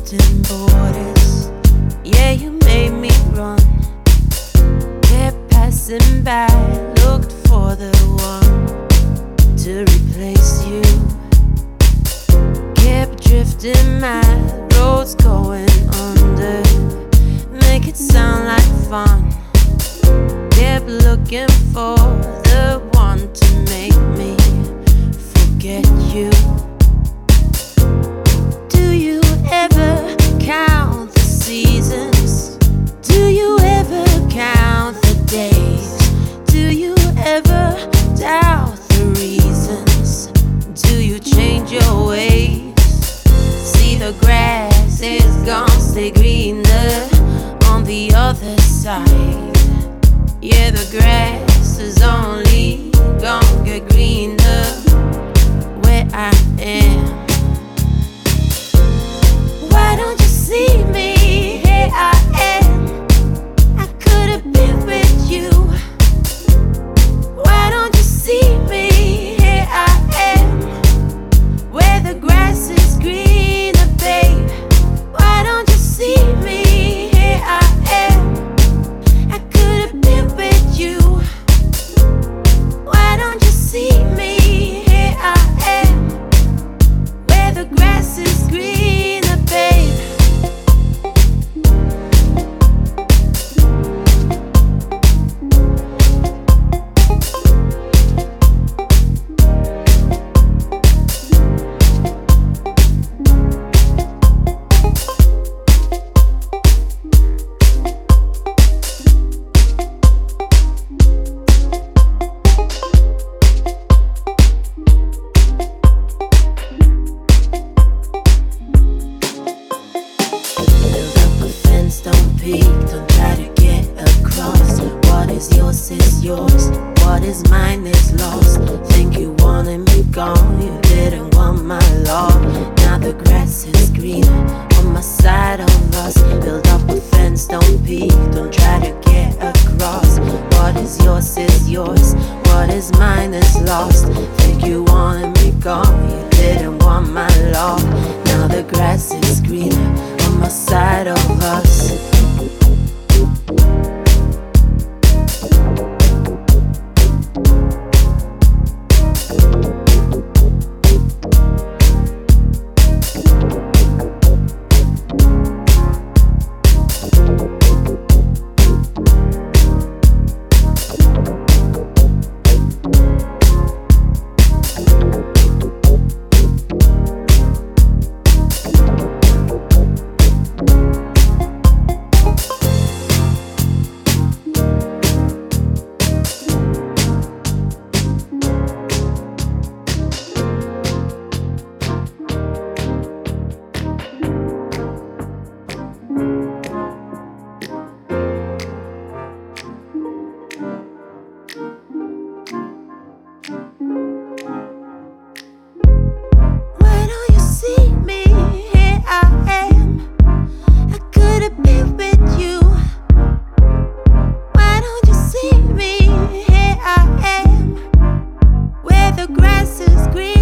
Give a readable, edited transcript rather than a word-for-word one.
distant borders. Yeah, you made me run. Kept passing by, looked for the one to replace you. Kept drifting, my roads going under. Make it sound like fun. Kept looking for the one to make me forget you. Do you ever count the seasons? Do you ever count the days? Do you ever doubt the reasons? Do you change your ways? See, the grass is gonna stay greener on the other side. Yeah, the grass is only gonna get greener where I am. Why don't you see me? Here I am. I could have been with you. Why don't you see me? Here I am. Where the grass is greener, babe. Why don't you see me? Here I am. I could have been with you. Why don't you see me? Here I am. Where the grass is greener, babe. Don't peek, don't try to get across. What is yours is yours, what is mine is lost. Think you wanted me gone, you didn't want my love. Now the grass is greener on my side of us. Build up a fence, don't peek, don't try to get across. What is yours, what is mine is lost. Think you wanted me gone, you didn't want my love. Now the grass is greener on my side of us. The grass is green.